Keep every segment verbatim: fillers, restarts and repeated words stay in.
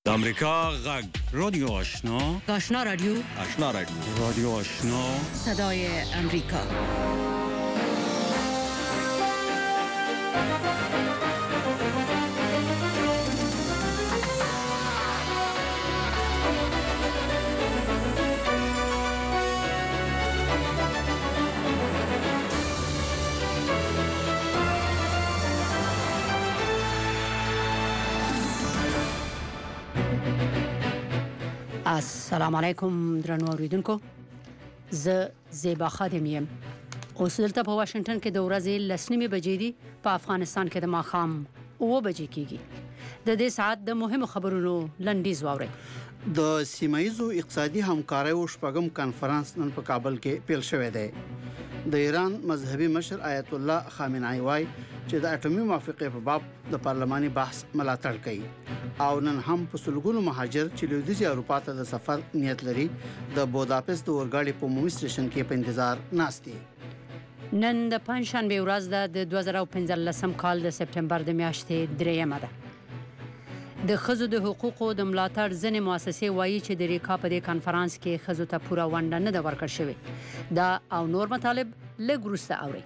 د امریکا غږ رادیو آشنا آشنا رادیو آشنا رادیو رادیو آشنا صدای امریکا. السلام علیکم درنو اوریدونکو، زه زیبا خادم یم. اوس دلته په واشنگټن کې د ورځې لسنیمې بجې دي، په افغانستان کې د ماښام اوه بجې کېږي. د دې ساعت د مهمو خبرونو لنډیز واورئ. د سیمایي اقتصادي همکاریو شپږم کانفرنس نن په کابل کې پیل شوی دی. د ایران مذهبي مشر آیت الله خامنه‌ای وایي چې د اټومي موافقې په باب د پارلماني بحث ملاتړ کوي او نن هم په سلګونو مهاجر چې لویدیځي اروپا ته د سفر نیت لري د بوداپست د اورګاډي په عمومي سټیشن کې په انتظار ناست دي. نن د پنځشنبه ورځ ده، د دوه زره پنځلسم کال د سپټمبر د میاشتې دریمه ده. د ښځو د حقوقو د ملاتړ ځینې مؤسسې وایي چې د ریکا په دې کنفرانس کې ښځو ته پوره ونډه نه ده ورکړل شوې. دا او نور مطالب لږ وروسته اورئ.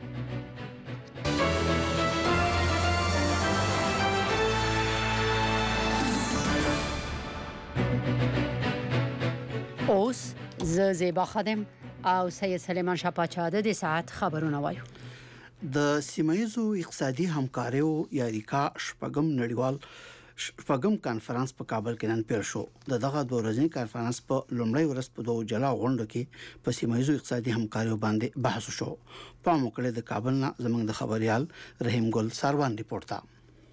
اوس زه زیبا خادم او سید سلیمان شاپاچا د دې ساعت خبرونه وایو. د سیمایي اقتصادي همکاریو یا ریکا شپږم نړیوال شپږم کانفرنس په کابل کې نن پیل شو. د دغه دوه ورځني کانفرنس په لومړۍ ورځ په دوه جلا غونډو کې په سیمایي اقتصادي همکاریو باندې بحث شو. په موکل د کابل نه زموږ د خبريال رحیم ګل ساروان ریپورت تا.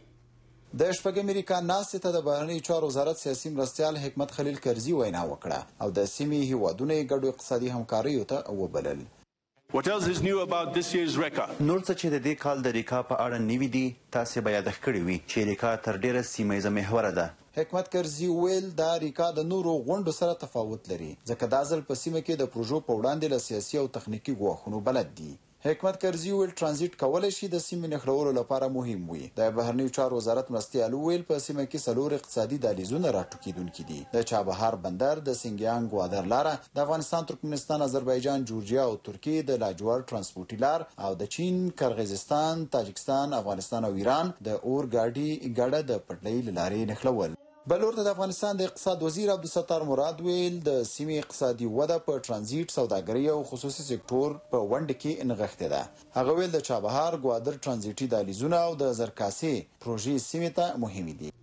د شپږم امریکا ناستې ته د بهرنی چارو وزارت سیاسي مرستیال حکمت خلیل کرزي وینا وکړه او د سیمې هیوادونو ګډو اقتصادي همکاریو ته وبلل. What else is new about this year's RECA? نور څه چې د دې کال د ریکا په اړه نوي دي تاسو به یاد کړی وي چې ریکا تر ډیره سیمه محوره ده. حکمت کرزي ویل دا ریکا د نورو غونډو سره تفاوت لري ځکه دا ځل په سیمه کې د پروژو په وړاندې له سیاسي او تخنیکی ګواښونو بلد دي. حکمت کرزي ویل ترانزیت کولای شي د سیمې نښلولو لپاره مهم وي. د بهرنی چارو وزارت مرستیال ویل په سیمه کې څلور اقتصادي دهلیزونه راټوکیدونکي دي. د چابهار بندر، د سنگیان ګوادر لاره، د افغانستان، ترکمنستان، آذربایجان، جورجیا او ترکیه د لاجوړ ترانسپورټي لار او د چین، قرغیزستان، تاجکستان، افغانستان او ایران د اورګاډي ګډه د پټلۍ لارې نښلول. بلور د افغانستان د اقتصاد وزیر عبدالستار مراد ویل د سیمې اقتصادي وده په ترانزیت، سوداګرۍ او خصوصي سکتور په ونډه کې نغښتې ده. هغه ویل د چابهار ګوادر ترانزیتي دهلیزونه او د زرکاسي پروژې سیمې ته مهمې دي.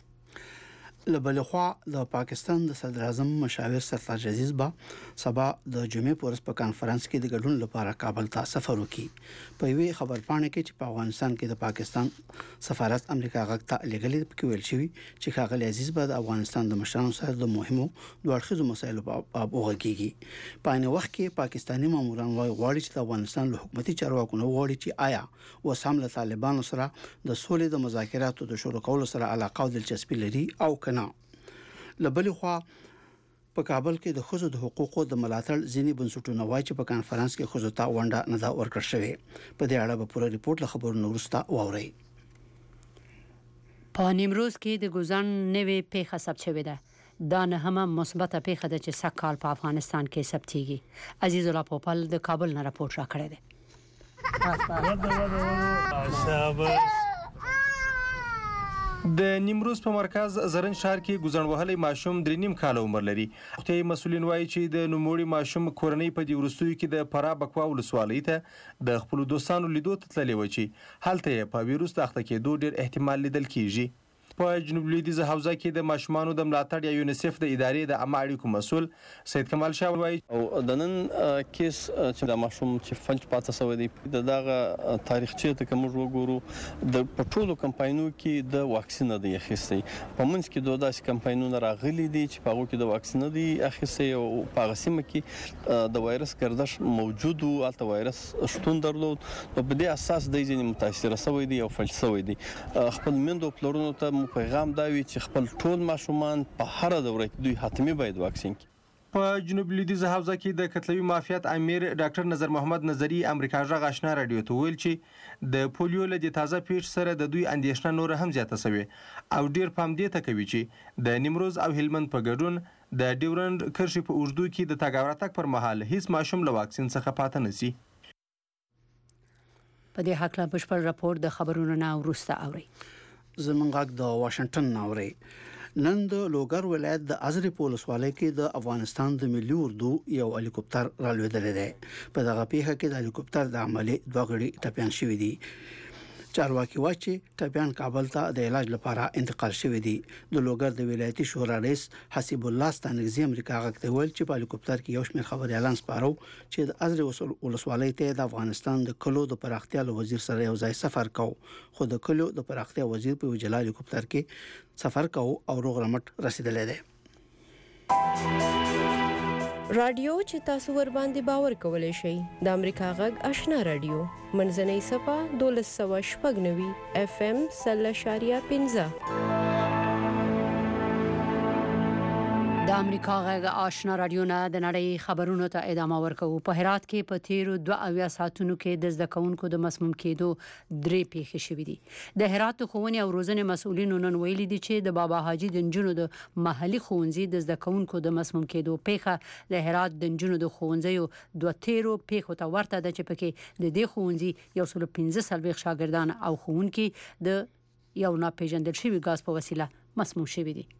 لبلخوا د پاکستان د صدر اعظم مشاور سرتاج عزیز با سبا د جمعې پورس په کانفرنس کې د ګډون لپاره کابل ته سفر وکړي. په یوې خبرپاڼه کې چې په افغانستان کې د پاکستان سفارت امریکا غږ ته لګلې کې ویل شوی چې ښاغلی عزیز با د افغانستان د مشرانو سره د مهمو دوه اړخیزو مسایلو په اړه وغږیږي. په عین وخت کې پاکستاني ماموران وايي غواړي چې د افغانستان له حکومتي چارواکو نه وغواړي چې آیا اوس هم له طالبانو سره د سولې د مذاکراتو د شروع کولو سره علاقه او دلچسپي لري او کنه. لبلې خوا په کابل کې د ښځو د حقوقو د ملاتړ ځینې بنسټونه وایي چې په کانفرنس کې ښځو ته ونډه نه ده ورکړل شوې. په دې اړه به پوره ریپورت له خبرونو وروسته واورئ. په نیمروز کې د ګوزن نوې پیښه ثبت شوې ده. دا نه هم مثبته پیښه ده چې سږ کال په افغانستان کې ثبتېږي. عزیز الله پوپل د کابل نه راپور راکړی دی. د نیمروز په مرکز زرن ښار کې ګوزن وهلی ماشوم درې نیم کاله عمر لري. روغتیایي مسؤلین وایي چې د نوموړي ماشوم کورنۍ په دې وروستیو کې د فراه بکوا ولسوالۍ ته د خپلو دوستانو لیدو ته تللې وه چې هلته یې په ویروس د اخته کېدو ډېر احتمال لیدل کېږي. په جنوب لویدیځه حوزه کې د ماشومانو د ملاتړ یا یونیسف د ادارې د عامه اړیکو مسؤل سید کمال شاه وایي او د نن کیس چې د ماشوم چې فنج پاتې شوی دی د دغه تاریخچې ته که موږ وګورو د په ټولو کمپاینونو کې د واکسین دی اخیستی. په منځ کې دوه داسې کمپاینونه راغلي دي چې په هغو کې د واکسین دی اخیستی او په هغه سیمه کې د وایرس ګردش موجود و، هلته وایرس شتون درلود. نو په دې اساس دی ځینې متاثره شوی دی او فلج شوی دی. خپل میندو او پلرونو ته پیغام دا وي چې خپل ټول ماشومان په هر دوره کې دوی حتمی باید واکسین کړي. په جنوب لویدیځه حوزه کې د کتلوي معافیت امیر ډاکټر نظر محمد نظری امریکا غږ آشنا رادیو ته ویل چې د پولیو له دې تازه پیښ سره د دوی اندېښنه نور هم زیاته شوې او ډیر پام دې ته کوي چې د نیمروز او هلمند په ګډون د ډیورند کرښې په اوږدو کې د تګ او راتګ پر مهال هیڅ ماشوم له واکسین څخه پاتې نه شي. په دې حق لا بشپړ راپور د خبرونو نه وروسته اوري. زمونږ غږ د واشنگټن اوري. نن د لوګر ولایت د ازرې پولیسوالۍ کې د افغانستان د ملي اردو یو هلیکوپټر رالوېدلی دی. په دغه پیښه کې د هلیکوپټر د عملي دوه غړي ټپیان شوي دي. چارواکي وایي چې ټپیان کابل ته د علاج لپاره انتقال شوي دي. د لوګر د ولایتي شورا رئیس حسیب الله ستانکزي امریکا غږ ته ویل چې په هلیکوپټر کې یو شمېر خبريالان سپارو چې د ازرې ولسوالۍ ته د افغانستان د کلو د پراختیا له وزیر سره یو ځای سفر کو خو د کلو د پراختیا وزیر په وجلا هلیکوپټر کې سفر کو او روغ رمټ رسیدلی دی. رادیو چې تاسو ور باندې باور کولای شئ د امریکا غږ آشنا رادیو منځنۍ صفه دولس سوه شپږ نوي اف ام سل اشاریه پنځه. د امریکا غږ آشنا رادیو نه د نړۍ خبرونو ته ادامه ورکوو. په هرات کې په تیرو دوه اویا ساعتونو کې د زده کوونکو د مسموم کېدو درې پیښې شوې دي. د هرات ښوونې او روزنې مسؤلینو نن ویلي دي چې د بابا حاجي د نجونو د محلي ښوونځي د زده کوونکو د مسموم کېدو پیښه د هرات د نجونو د ښوونځیو دوه تیرو پیښو ته ورته ده چې پکې د دې ښوونځي یو سل پنځه څلوېښت شاګردان او ښوونکي د یو ناپېژندل شوي ګاز په وسیله مسموم شوي دي.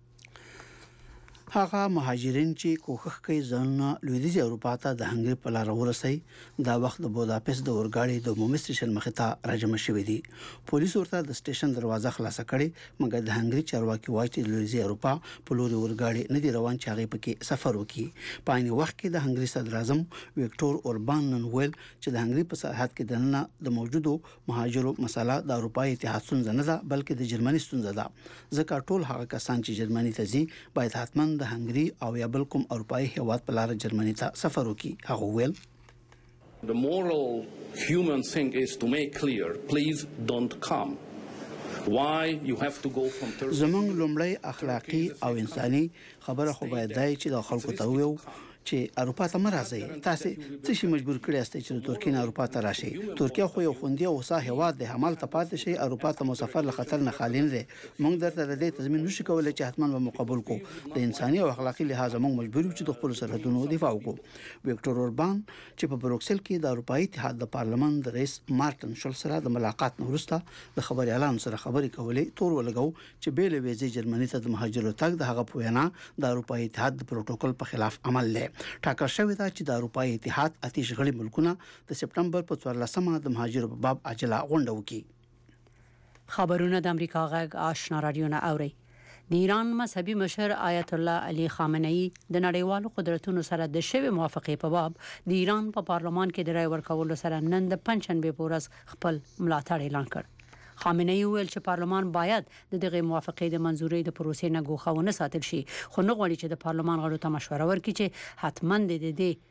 هغه مهاجرین چې کوښښ کوي ځانونه لویدیځ اروپا ته د هنګري په لار ورسي دا وخت د بوداپست د اورګاړي د عمومي سټیشن مخې ته راجمع شوي دي. پولیس ورته د سټیشن دروازه خلاصه کړې مګر د هنګري چارواکي وایي چې لویدیځ اروپا په لوري اورګاړي نه دی روان چې هغه پکې سفر وکړي. په عین وخت کې د هنګري صدر اعظم ویکټور اوربان نن ویل چې د هنګري په سرحد کې د نن د موجودو مهاجرو مسله د اروپای اتحاد ستونزه نه ده بلکې د جرمني ستونزه ده. ځکه ټول هغه کسان چې جرمني ته ځي باید حتماً د هنګري او یا بل کوم اروپאי هیواد په لار جرمني ته سفر وکړي. هغه ویل The moral human thing is to make clear please don't come. Why you have to go from Turkey. زمونږ لومړی اخلاقی او انساني خبره خو باید دی چې د خلکو ته ویو چې اروپا ته مرزي تاسو څه شي مجبور کړی است چې ترکیه نه اروپا ته راشي. ترکیه خو یو خوندي او وسه هواد د حمل ته پاتې شي اروپا ته مسافر له خطر نه خالي نه دي. موږ درته د دې تضمین نشو کولای چې حتمان به مقابل کو. د انساني او اخلاقی لحاظ موږ مجبور یو چې د خپل سرحدونو دفاع وکړو. ویکټور اوربان چې په بروکسل کې د اروپאי اتحاد د پارلمان د رئیس مارټن شولز سره د ملاقات نه وروسته د خبريالانو سره خبرې کولې تور ولګاو چې بیل ویزې جرمني ته د مهاجرو تګ د هغه پوینا د اروپאי اتحاد د پروتوکول په خلاف عمل لري. ټاکل شوی دا چې د اروپאי اتحاد اتیش غړي ملکونه د سپټمبر په څوارلسمه د مهاجرو په باب عاجله غونډه وکړي. خبرونه د امریکا غږ آشنا رادیو نه اوري. د ایران مذهبي مشر آیت الله علي خامنه‌ای د نړیوالو قدرتونو سره د شوی موافقه په باب د ایران په پارلمان کې د رای ورکولو سره نن د پنځشنبه په ورځ خپل ملاتړ اعلان کړ. خامنه‌ای ویل چې پارلمان باید د دغه موافقه د منزوري د پروسې نه ګوښونه ساتل شي خو نه غواړي چې د پارلمان غړو ته مشوره ورکړي چې حتماً د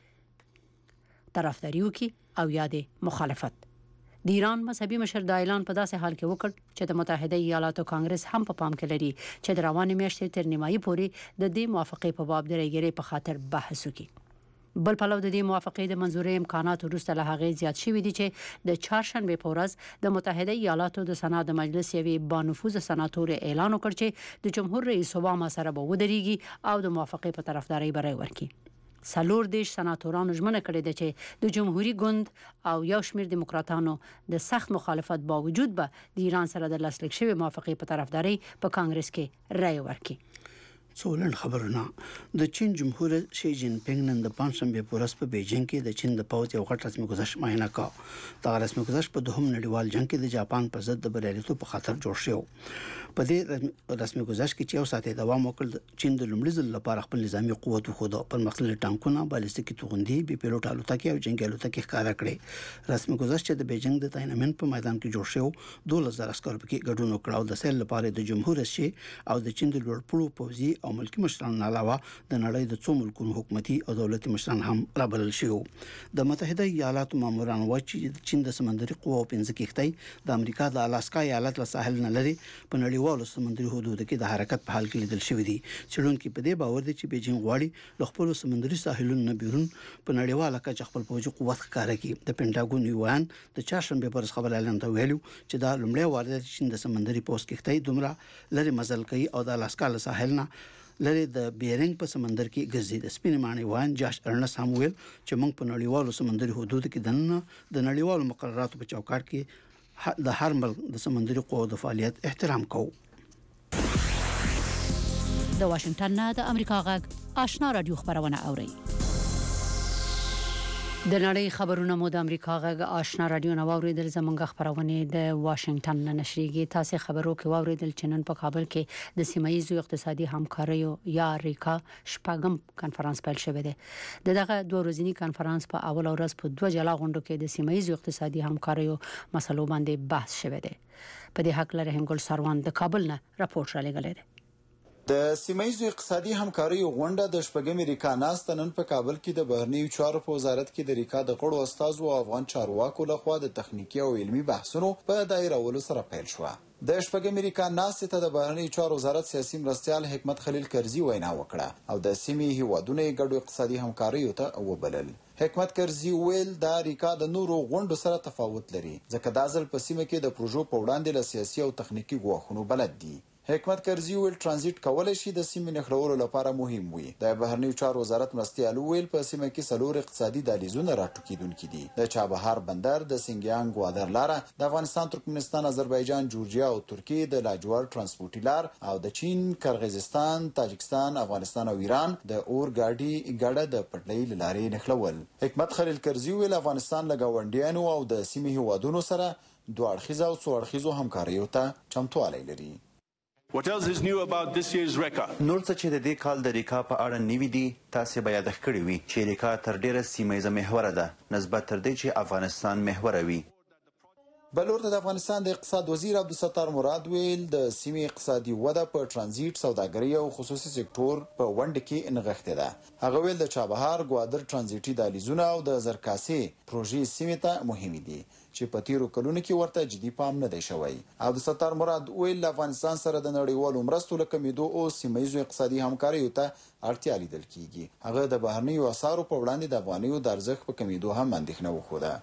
دې طرفداري وکړي او یا د مخالفت. د ایران مذهبي مشر د اعلان په داسې حال کې وکړ چې د متحده ایالاتو کانګرس هم په پام کې لري چې د روانې میاشتې تر نیمایي پورې د دې موافقه په باب د رایګرۍ په خاطر بحث وکړي. بل پلو د دې موافقې د منزوري امکانات وروسته له هغې زیات شوي دي چې د چهارشنبه په ورځ د متحده ایالاتو د سنا د مجلس یوې بانفوذ سناتور اعلان وکړ چې د جمهور رئیس اوباما سره به ودرېږي او د موافقې په طرفداري به رای ورکړي. څلور دیش سناتورانو ژمنه کړې ده چې د جمهوریت ګوند او یو شمېر دیموکراتانو د سخت مخالفت باوجود به د ایران سره د لاسلیک شوې موافقې په طرفداري په کانګرس کې رای ورکړي. څولن خبرونه د چین جمهور شي جین پینګ نن د پنځشنبه په ورځ په بیجینګ کې د چین د پوځ یو غټ رسمي گزارش معاینه کړ. دا رسمي گزارش په دوهم نړیوال جنگ کې د جاپان پر ضد د بریالیتوب په خاطر جوړ شو. په دې رسمي گزارش کې چې یو ساعت دوام وکړ چین د لومړي ځل لپاره خپل نظامی قوت خو د پرمختللي ټانکونه بالستیکي توغندي بي پیلوټ الوتکې او جنگي الوتکې ښکارا کړې. رسمي گزارش چې د بیجینګ د تاینمن په میدان کې جوړ شو دوه هزار عسکر پکې ګډون وکړ او د سیل لپاره د جمهور شي او د چین د لوړ پوړو پوځي او ملکی مشران علاوه د نړۍ د څو ملکونو حکومتي او دولتي مشران هم رابلل شوي. د متحده ایالاتو ماموران وایي چې چین د سمندري قواو پنځه کښتۍ د امریکا د الاسکا ایالت له ساحل نه لري په نړیوالو سمندري حدودو کې د حرکت په حال کې لیدل شوي دي. څېړونکي په دې باور دي چې بیجینګ غواړي له خپلو سمندري ساحلونو نه بیرون په نړیواله کچه خپل پوځي قوت ښکاره کړي. د پینټاګون یوان د چهارشنبې پر خبر اعلان ته ویلو چې دا لومړی وار دی چې چین د سمندري پوځ کښتۍ دومره لري مزل کوي او د الاسکا له ساحل نه لري د بیرنګ په سمندر کې ګرځي. د سپینې ماڼۍ وان جاش ارنس هم ویل چې موږ په نړیوالو سمندري حدودو کې دننه د نړیوالو مقرراتو په چوکاټ کې د هر ملک د سمندري قوو د فعالیت احترام کوو. د واشنگټن نه د امریکا غږ آشنا رادیو خبرونه اوري. د نړۍ خبرونه مو د امریکا غږ آشنا رادیو نه واوریدل. زمونږ خبرونه د واشنگټن نه نشریږي. تاسو خبرو کې واوریدل چې نن په کابل کې د سیمایي اقتصادي همکاریو یا ریکا شپږم کانفرنس پیل شوی دی. دغه دوه ورځنی کانفرنس په اول ورځ په دوه جلا غونډو کې د سیمایي اقتصادي همکاریو مسلو باندې بحث شوی دی. په دې حق لري رحیم ګل سروان د کابل نه راپورټ را لګلې دی. د سیمایي اقتصادي همکاریو غونډه د شپږمې ریکا ناسته نن په کابل کې د بهرنیو چارو په وزارت کې د ریکا د غړو استازو او افغان چارواکو لخوا د تخنیکی او علمي بحثونو په دایرولو سره پیل شو. د شپږمې ریکا ناسته ته د بهرنیو چارو وزارت سیاسي مرستیال حکمت خلیل کرزي وینا وکړه او د سیمې هیوادونو ګډو اقتصادي همکاریو ته وبلل. حکمت کرزي ویل دا ریکا د نورو غونډو سره تفاوت لري ځکه دا ځل په سیمه کې د پروژو په وړاندې له سیاسي او تخنیکی ګواښونو بلد دي. حکمت کرزي ویل ترانزیت کولای شي د سیمې نښلولو لپاره مهم وي. د بهرنیو چارو وزارت مرستیال ویل په سیمه کې څلور اقتصادي دهلیزونه راټوکیدونکي دي. د چابهار بندر، د سنگیانګ گوادر لاره، د افغانستان، ترکمنستان، آذربایجان، جورجیا او ترکیه د لاجوړ ترانسپورټي لار او د چین، قرغیزستان، تاجکستان، افغانستان او ایران د اورګاډي ګاډه د پټلۍ لارې نښلول. حکمت خلیل کرزي ویل افغانستان له ګاونډیانو او د سیمې هیوادونو سره دوه اړخیزه او څو اړخیزو همکاریو ته چمتوالی لري. What else is new about this year's ریکا؟ نور څه چې د دې کال د ریکا په اړه نوي دي تاسو به یاد کړی وي چې ریکا تر ډیره سیمایي محوره ده نسبت تر دې چې افغانستان محوره وي. بلور د افغانستان د اقتصاد وزیر عبدالستار مراد ویل د سیمې اقتصادي وده په ترانزیت، سوداګرۍ او خصوصي سکتور په ونډه کې نغښتې ده. هغه ویل د چابهار گوادر ترانزیتي دهلیزونه او د زرکاسې پروژې سیمې ته مهمې دي چې په تیرو کلونو کې ورته جدي پام نه دی شوی. عبدالستار مراد ویل افغانستان سره د نړیوالو مرستو له کمیدو او سیمایي اقتصادي همکاریو ته اړتیا لیدل کیږي. هغه د بهرنیو اسعارو په وړاندې د افغانیو د ارزښت په کمیدو هم اندېښنه وښوده.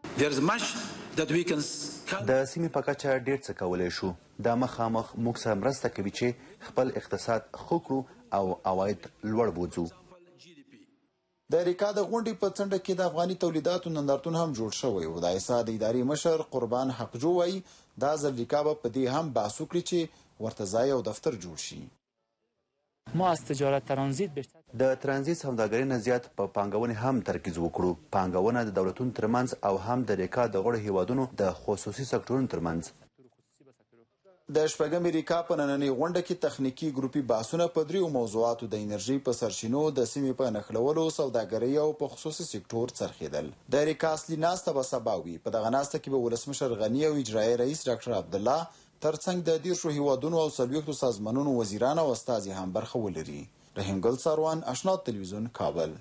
د سیمې په کچه ډېر څه کولی شو. دا مخامخ موږ سره مرسته کوي چې خپل اقتصاد ښه کړو او عواید لوړ بوځو. د ریکا د غونډې په څنډه کې د افغاني تولیداتو نندارتون هم جوړ شوی و. د ایسا د اداري مشر قربان حقجو وایي دا ځل ریکا به په دې هم بحث وکړي چې ورته ځای او دفتر جوړ شي. ما از تجارت ترانزیت بیشتر د ترانزیت سوداګرۍ نه زیات په پانګونې هم ترکیز وکړو. پانګونه د دولتونو ترمنځ او هم د ریکا د غړو هیوادونو د خصوصي سکتورونو ترمنځ. د شپږمې ریکا په نننۍ غونډه کې تخنیکی ګروپي بحثونه په دریو موضوعاتو د انرژي په سرچینو، د سیمې په نښلولو، سوداګرۍ او په خصوصي سکتور څرخېدل. د ریکا اصلي ناسته به سبا وي. په دغه ناسته کې به ولسمشر غني او اجرایي رئیس ډاکټر عبدالله ترڅنګ د دیرشو هیوادونو او څلوېښتو سازمانونو وزیران او استازي هم برخه ولري. رحیم ګل سروان، آشنا تلویزیون، کابل.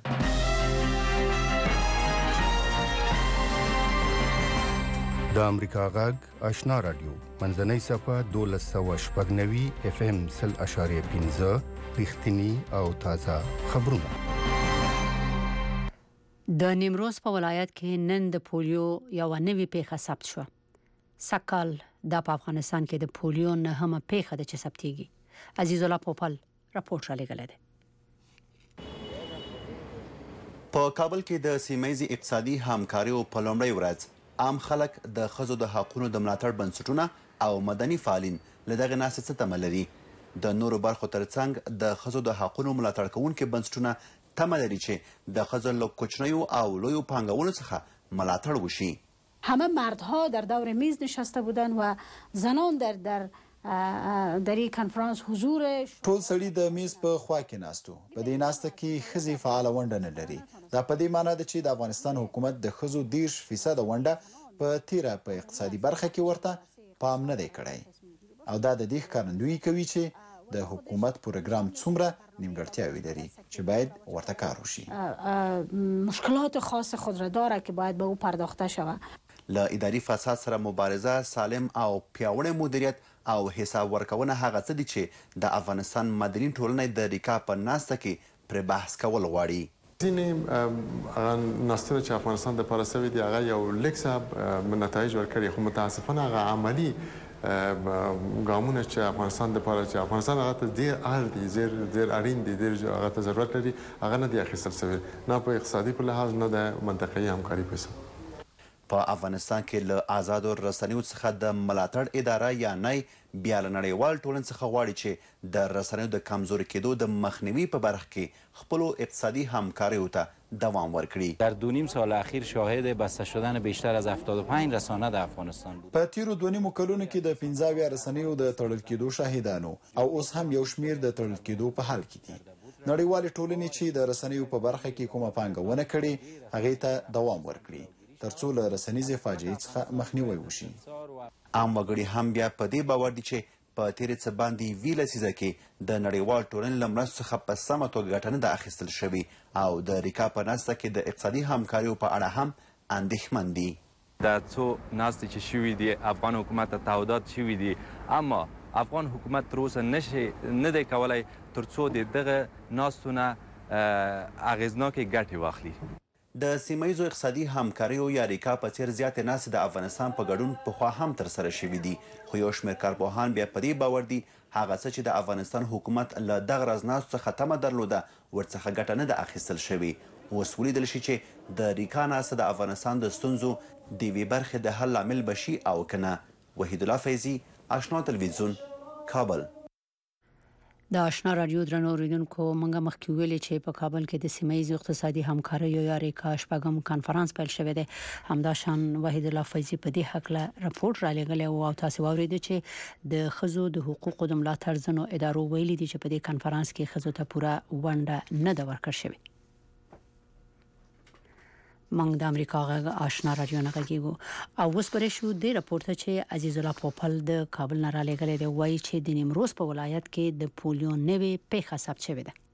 د امریکا غږ آشنا رادیو منځنۍ صفه دولس سوه شپږ نوي اف ام سل اشاریه پنځه رښتینی او تازه خبرونه. د نیمروز په ولایت کې نن د پولیو یو نوې پیښه ثبت شوه. سکال د افغانستان کې د پولیو نه هم پیښه د چې ثبتېږي. عزیز الله پوپل راپورټ را لګلې ده. په کابل کې د سیمایي اقتصادي همکاریو په لومړۍ ورځ عام خلک د ښځو د حقونو د ملاتړ بنسټونه او مدني فعالین له دغې ناستې څه تمه لري. د نورو برخو ترڅنګ د ښځو د حقونو ملاتړ کوونکي بنسټونه تمه لري چې د ښځو له کوچنیو او لویو پانګونو څخه ملاتړ وشي. همه مردها در دور میز نشسته بودن و زنان در در در این کنفرانس حضور. ټول سړي د میز په خوا کې ناستو. په دې ناسته کې ښځې فعاله ونډه نه لري. دا په دې معنی ده چې د افغانستان حکومت د ښځو دېرش فیصده ونډه په تیره په اقتصادي برخه کې ورته پام نه دی کړی او دا د دې ښکارندویي کوي چې د حکومت پروګرام څومره نیمګړتیاوې لري چې باید ورته کار وشي. مشکلات خاص خود را داره که باید به او پرداخته شود. له اداري فساد سره مبارزه، سالم او پیاوړی مدیریت او حساب ورکونه هغه څه دي چې د افغانستان مدني ټولنې د ریکا په ناسته کې پرې بحث کول غواړي. ځینې هغه ناستونه چې افغانستان دپاره سوي دي هغه یو لږ څه نتایج ورکړي، خو متاسفانه هغه عملي ګامونه چې افغانستان دپاره چې افغانستان هغه ته ډېر اړ دي، ډېر اړین دي، ډېر هغه ته ضرورت لري، هغه نه دي اخیستل سوي، نه په اقتصادي په لحاظ نه د منطقه‌یي همکاري په حساب. په افغانستان کې له آزادو رسنیو څخه د ملاتړ اداره یا نای بیا له نړیوال ټولنې څخه غواړي چې د رسنیو د کمزوري کېدو د مخنیوي په برخه کې خپلو اقتصادي همکاریو ته دوام ورکړي. در دو نیم سال اخیر شاهد بسته شدن بیشتر از هفتاد و پنج رسانه در افغانستان بود. په تیرو دوه نیمو کلونو کې د پنځه اویا رسنیو د تړل کېدو شاهدانو او اوس هم یو شمیر د تړل کېدو په حال کې دي. نړیوالې ټولنې چې د رسنیو په برخه کې کومه پانګونه کړې هغې ته دوام ورکړي ترڅو له رسنیزې فاجعې څخه مخنیوی وشي. عام وګړي هم بیا په دې باور دي چې په تیرې څه باندې وی لسیزه کې د نړیوال ټولنې له مرستو څخه په سمه توګه ګټه نه ده اخیستل شوې او د ریکا په ناسته کې د اقتصادي همکاریو په اړه هم اندېښمن دي. در څو ناستې چې شوي دي افغان حکومت ته تعهدات شوي دي، اما افغان حکومت تر اوسه نه دی کولی تر څو د دغه ناستو نه اغېزناکې ګټې واخلي. د سیمه ییزو اقتصادي همکاریو یا ریکا په څېر زیاتې ناستې د افغانستان په ګډون پخوا هم ترسره شوي دي، خو یو شمېر کارپوهان بیا په دې باور دي هغه څه چې د افغانستان حکومت له دغه رازناستو څخه تمه درلوده ورڅخه ګټه نه ده اخیستل شوې. اوس ولیدل شي چې د ریکا ناسته د افغانستان د ستونزو د یوې برخې د حل لامل به شي او که نه. وحید الله فیضي، آشنا تلویزیون، کابل. د آشنا رادیو درنو اوریدونکو، موږ مخکې ویلي چې په کابل کې د سیمه ییزو اقتصادي همکاریو یا ریکا شپږم کانفرنس پیل شوی دی. همداشان وحید الله فیضي په دې هکله راپور را لېږلی او تاسو واورېدو چې د ښځو د حقوقو د ملاتړ ځینو ادارو ویلي دي چې په دې کانفرنس کې ښځو ته پوره ونډه نه ده ورکړل شوې. موږ د امریکا غږ آشنا رادیو نه غږیږو او اوس پرې شو د راپورته چې عزیز الله پوپل د کابل نه را لېږلی دی، وایي چې د نیمروز په ولایت کې د پولیو نوې پیښه ثبت شوې ده.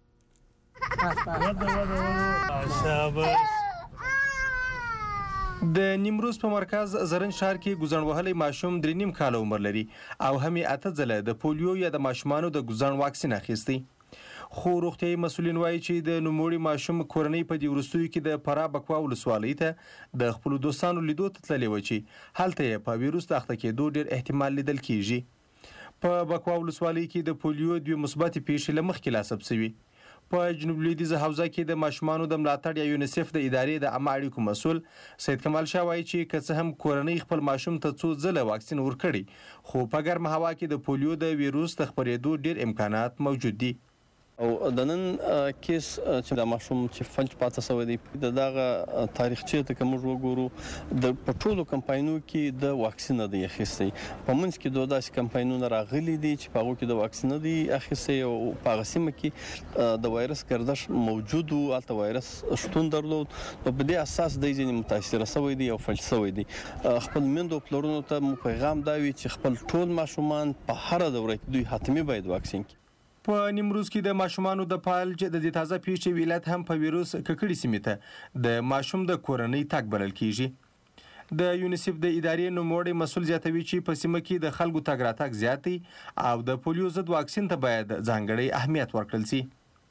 د نیمروز په مرکز زرن ښار کې ګوزڼ وهلی ماشوم درې نیم کاله عمر لري او هم یې اته ځله د پولیو یا د ماشومانو د ګوزڼ واکسین اخیستی. خو روغتیايي مسؤلین وایي چې د نوموړي ماشوم کورنۍ په دې وروستیو کې د فراه بکوا ولسوالۍ ته د خپلو دوستانو لیدو ته تللې وه چې هلته یې په ویروس د اخته کېدو ډېر احتمال لیدل کېږي. په بکوا ولسوالۍ کې د پولیو دوې مثبتې پیښې له مخکې لاسب شوي. په جنوب لویدیځه حوزه کې د ماشومانو د ملاتړ یا یونیسف د ادارې د عامه اړیکو مسؤل سید کمال شاه وایي چې که څه هم کورنۍ خپل ماشوم ته څو ځله واکسین ورکړي، خو په ګرمه هوا کې د پولیو د ویروس د خپرېدو ډېر امکانات موجود دي. او د نن کیس چې د ماشوم چې فنج پاتې شوی دی د دغه تاریخچې ته که موږ وګورو د په ټولو کمپاینونو کې د واکسین نه دی اخیستی. په منځ کې دوه داسې کمپاینونه راغلي دي چې په هغو کې د واکسین نه دی اخیستی او په هغه سیمه کې د وایرس ګردش موجود و، هلته وایرس شتون درلود. نو په دې اساس دی ځینې متاثره شوی دی او فلج شوی دی. خپل میندو پلرونو ته مو پیغام دا وي چې خپل ټول ماشومان په هره دوره کې دوی حتمي باید واکسین کړي. په نیمروز کې د ماشومانو د فالج د دې تازه پیښې ولایت هم په ویروس ککړې سیمې ته د ماشوم د کورنۍ تګ بلل کیږي. د یونیسف د ادارې نوموړی مسؤل زیاتوي چې په سیمه کې د خلکو تګ راتګ زیات دی او د پولیو ضد واکسین ته باید ځانګړی اهمیت ورکړل شي.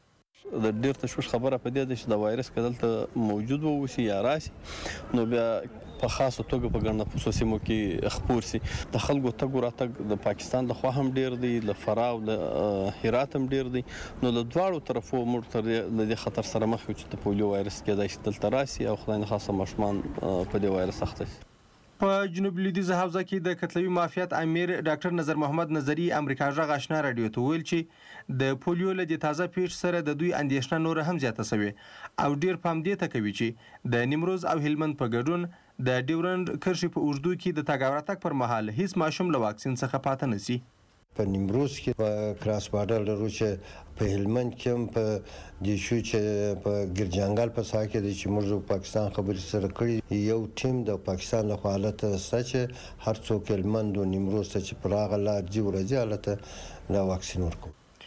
د ډېر تشویش خبره په دې ده چې د وایرس که دلته موجود واوسي یا راسي نو بیا په خاصه توګه په ګڼ نفوسو سیمو کې خپور سي. د خلکو تګ راتګ د پاکستان لخوا هم ډېر دی، له فراه او د هرات هم ډېر دی. نو له دواړو طرفو موږ تر له دې خطر سره مخ یو چې د پولیو وایرس کېدای شي دلته راسي او خدای نخواسته ماشومان په دې وایرس اخته شي. په جنوب لویدیځه حوزه کې د کتلوي مافیات امیر ډاکټر نظر محمد نظری امریکا غږ آشنا رادیو ته ویل چې د پولیو له دې تازه پیښ سره د دوی اندېښنه نور هم زیاته شوې او ډیر پام دې ته کوي چې د نیمروز او هلمند په ګډون د ډیورند کرښې په اوږدو کې د تګ او راتګ پر مهال هیڅ ماشوم له واکسین څخه پاتې نه شي. په نیمروز کې په کراس بارډر لرو چې په هلمند کې هم په دې شو چې په ګرجانګال په ساحه کې چې موږ پاکستان خبرې سره کړي یو ټیم د پاکستان له خوا حالت سته چې هر څوک هلمند او نیمروز ته چې پر هغه لار ځي ورځي هلته لا واکسین ورکوي.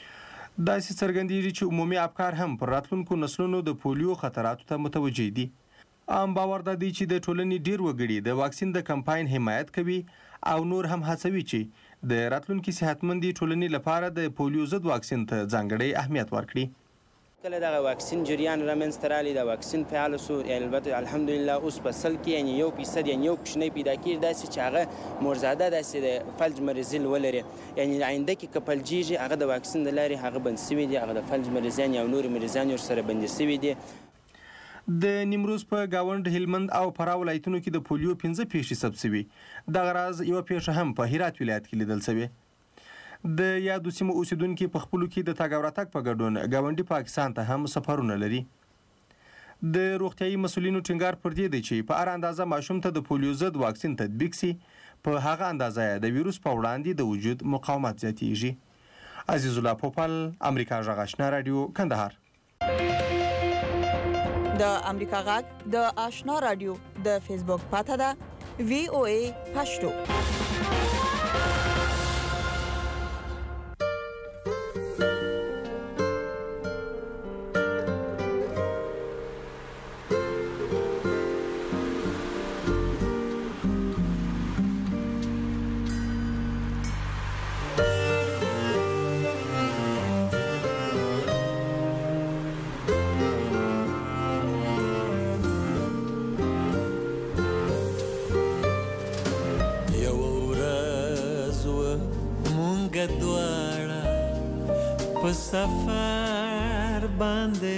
داسې څرګندېږي چې عمومي افکار هم پر راتلونکو نسلونو د پولیو خطراتو ته متوجه دي. عام باور دا دی چې د ټولنې ډیر وګړي د واکسین د کمپاین حمایت کوي او نور هم هڅوي چې د راتلونکي صحتمندي ټولنې لپاره د پولیو ضد واکسین ته ځانګړی اهمیت ورکړي. کله دغه واکسین جریان رامنځته راغلی د واکسین فعال سو البته الحمدلله اوس په سل کې یعنی یو فیصد یعنی یو کوچنی پیدا کېږي داسې چې هغه مرزاده داسې د فلج مرضي ولري یعنی آینده کې که فلجیږي هغه د واکسین د لارې هغه بند سوي دي هغه د فلج مریضان یا نور مریضان ورسره بندي سوي دي. د نیمروز په گاوند هلمند او فراه ولایتونو کې د پولیو پنځه پیښې ثبت شوي. دغه راز یوه پیښه هم په هرات ولایت کې لیدل شوې. د یادو سیمو اوسیدونکي په خپلو کې د تګ او راتګ په ګډون ګاونډي پاکستان ته هم سفرونه لري. د روغتیايي مسؤلینو ټینګار پر دې دی چې په هر اندازه ماشوم ته د پولیو ضد واکسین تطبیق سي په هغه اندازه د ویروس په وړاندې د وجود مقاومت زیاتیږي. عزیز الله پوپل، امریکا غږ آشنا رادیو، کندهار. د امریکا غږ د آشنا رادیو د فیسبوک پاته ده وی او ای پښتو. سفر باندې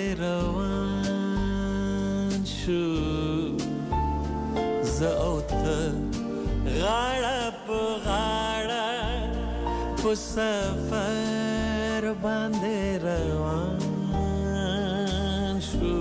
روان شو زه او ته غاړه په غاړه په سفر باندې روان شو.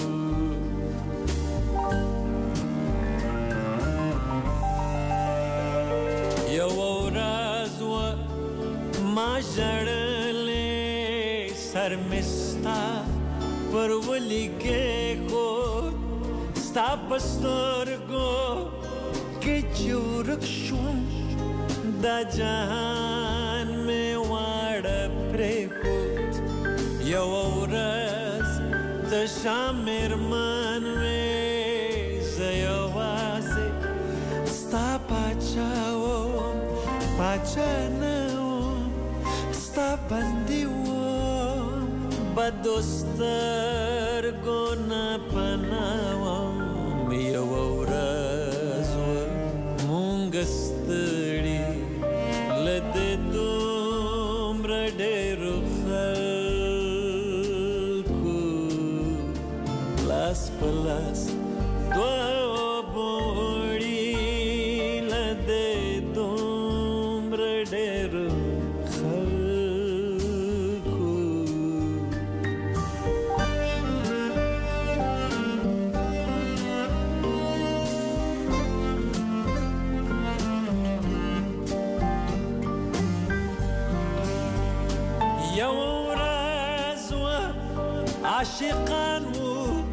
یو ورځ و ما ژړلې سر مستا پر ولیکې خو ستا په سترګو کې چې ورک شوم دا جهان مې واړه پرېښود. یو ورځ د شام مېرمن وې زه یوازې ستا پاچا وم پاچا نه وم ستا بندي وم بدو سترګو نه پناه وم. یو ورځ مونږ ستړي له دې دومره ډېرو خلکو لاس په لاس دوه بوړي له دې دومره ډېرو عاشقان وو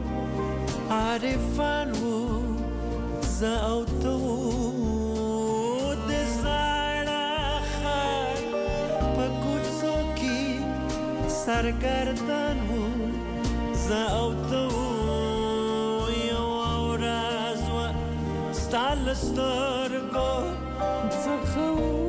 عارفان وو زه او ته وو د زاړه ښار په کوڅو کې سرګردان وو زه او ته وو. یوه ورځ وه ستا له سترګو څخه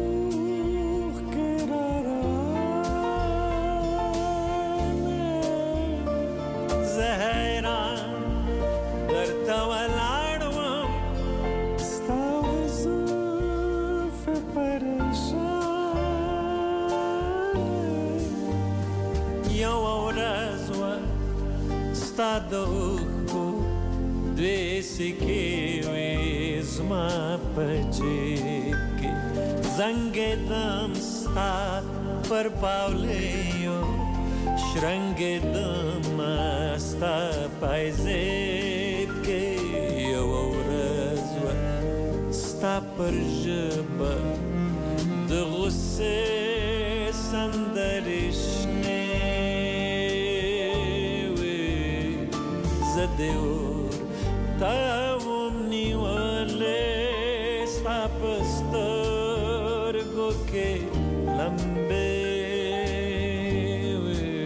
ستا د اوښکو دوې سکې وې زما په جیب کې زنګېدم ستا پر پاولیو شرنګېدم ستا پایزیب کې. یوه ورځ وه ستا پر ژبه د غصې سندرې شنې زه دې اور ته وم نیولې ستا په سترګو کې لمبې وې.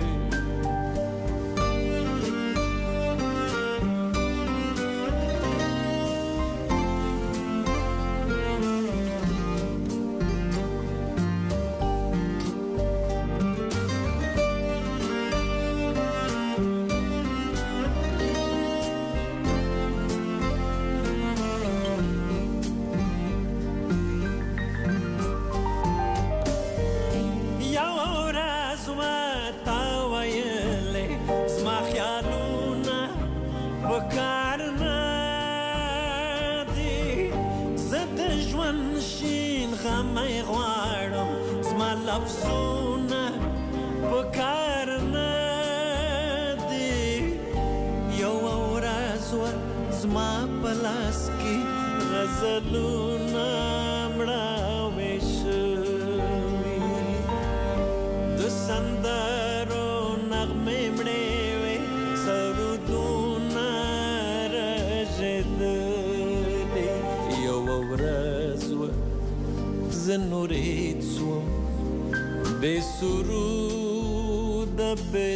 مې غواړم زما لفظونه په کار نه دي یوه ورځ ور زما په لاس کې غزلونه مړاوې شوي د سندرو نغمې مړې وې سرودونه رژېدلې یوه ورځ ور زه نورید سوم بې سروده بې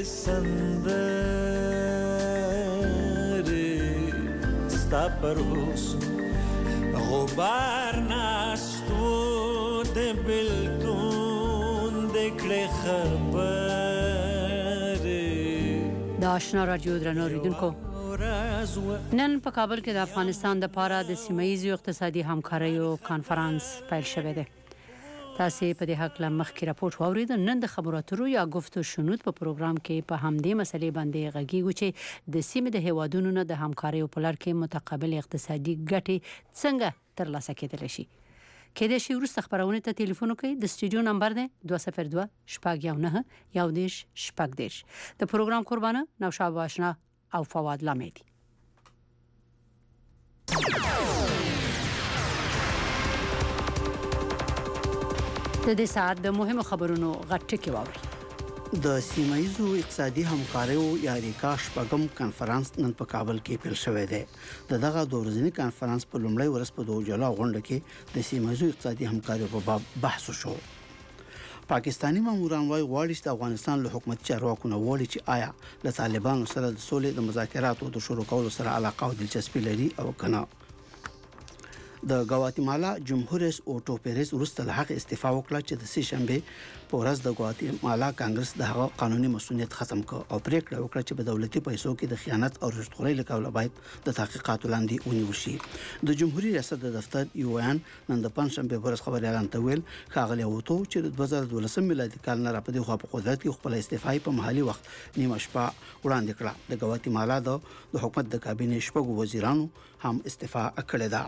سندرې ستا پر حسن غبار ناشتو د بلتون د کړې خبرې د آشنا رادیو درنو اوریدونکو نن په کابل کې د افغانستان د پاره د سیمه ییزو اقتصادي همکاریو کانفرنس پیل شوی دی. تاسو په دې حق لمخ کې راپورټ واوریدل. نن د خبرو اترو یا گفت و شنود په پروګرام کې په همدې مسلې باندې غږیږو چې د سیمې د هیوادونو نه د همکاریو په لړ کې متقابل اقتصادي ګټې څنګه ترلاسه کېدلی شي. کېدای شي وروسته خبرونه ته ټلیفون وکړئ. د سټوډیو نمبر دی دوه صفر دوه شپږ یو نهه یو دېرش شپږ دېرش. د پروګرام قربانه نوشابه آشنا او فواد لامیدي. د دې ساعت د مهمو خبرونو غټ ټکی واورئ. د سیمه ییزو اقتصادي همکاریو یا ریکا شپږم کانفرنس نن په کابل کې پیل شوی دی. د دغه دوه ورځني کانفرنس په لومړۍ ورځ په دوه جلا غونډه کې د سیمه ییزو اقتصادي همکاریو په باب بحث وشو. پاکستانی ماموران وايي غواړي چې افغانستان له حکومتي چارواکو نه وغواړي چې آیا له طالبانو سره د سولې د مذاکراتو د شروع کولو سره علاقه او دلچسپي لري او کنه. د ګواتیمالا جمهور رئیس اوټو پیریز وروسته له هغه استعفا وکړه چې د سې شنبه په ورځ د ګواتیمالا کانګرس د هغه قانوني مسؤلیت ختم کړ او پریکړه وکړه چې په دولتي پیسو کې د خیانت او رشوتخورۍ له کبله باید د تحقیقاتو لاندې ونیول شي. د جمهوریت ریاست د دفتر یو ان نن د پنځشنبه په ورځ خبري اعلان ته ویل ښاغلی اوټو چې د دوه زره دولسم میلادي کال نه را په دې خوا په قدرت کې خپل استعفا په محلي وخت نیمه شپه وړاندې کړه. د ګواتیمالا د حکومت د کابینې شپږو وزیرانو هم استعفا کړې ده.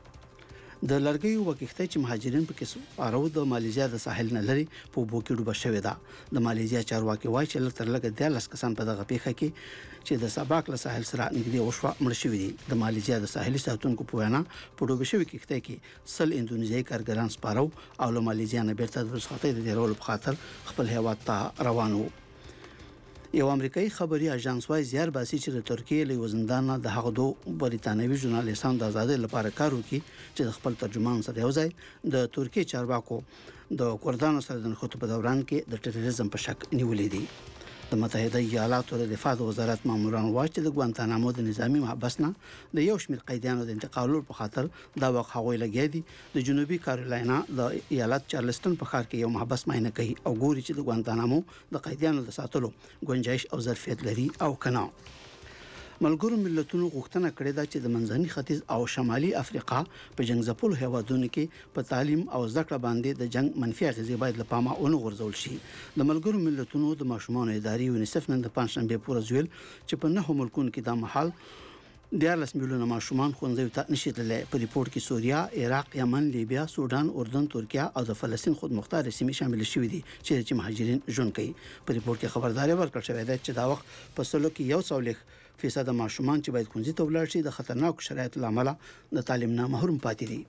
د لرګیو وکښته چې مهاجرین په کې سپارو د مالیزیا د ساحل نه لري په بو کې ډوبه شوې ده. د مالیزیا چارواکي وایي چې لږ تر لږه دیارلس کسان په دغه پیښه کې چې د سباک له ساحل سره نږدې وشوه مړ شوي دي. د مالیزیا د ساحلي ساتونکو په وینا په ډوبه شوې کښته کې سل اندونیزیایي کارګران سپارو او له مالیزیا نه بیرته د رخصتۍ د تېرولو په خاطر خپل هیواد ته روان وو. یو امریکایي خبري اژانس وايي زیار باسي چې د ترکیې له وزندان د هغه دوه بریتانوي ژورنالیستانو د آزادۍ لپاره کار وکړي چې د خپل ترجمان سره یو ځای د ترکیې چارواکو د کردانو سره د نښتو په دوران کې د ټیرریزم په شک نیولې دي. د متحده ایالاتو د دفاع وزارت ماموران وايي چې د ګوانتانامو د نظامی محبس نه د یو شمېر قیدیانو د انتقالولو په خاطر دا وخت هغوی لګیا دي. د جنوبي کارولاینا د ایالت چارلستون په ښار کې یو محبس معاینه کوي او ګوري چې د ګوانتانامو د قیدیانو د ساتلو گنجائش او ظرفیت لري او کنه. ملګرو ملتونو غوښتنه کړې ده چې د منځني ختیځ او شمالي افریقا په جنگ ځپلو هیوادونو کې په تعلیم او زده کړه باندې د جنگ منفي اغېزې باید له پامه ونه غورځول شي. د ملګرو ملتونو د ماشومانو ادارې یونیسف نن د پنځشنبه په ورځ ویل چې په نهو ملکونو کې دا مهال دیارلس میلیونه ماشومان ښوونځیو ته نشي تللی. په ریپورت کې سوریا، عراق، یمن، لیبیا، سودان، اردن، ترکیه او د فلسطین خودمختار سیمې شامل شوي دي چې مهاجرین ژوند کوي. په ریپورت کې خبرداري ورکړل شوې ده چې دا وخت په سلو کې یو سو لږ فیصد ماشومان چې باید ښوونځي ته ولاړ شي د خطرناکو شرایطو له امله د تعلیم نه محروم پاتې دي.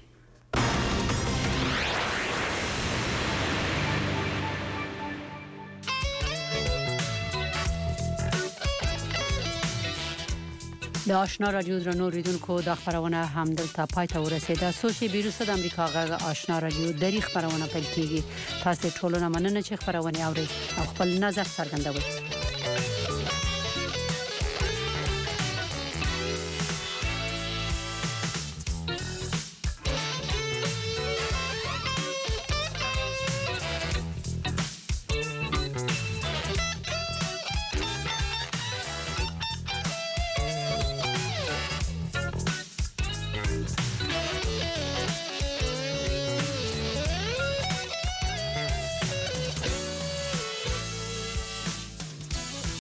د آشنا رادیو درنو اوریدونکو د خبرونه هم دلته پای ته ورسیده. سوشي بیروسه د امریکا غږ آشنا رادیو دری خبرونه پیل کیږي. تاسو ټولو نه مننه چې خبرونه اورئ او خپل نظر څرګندوئ.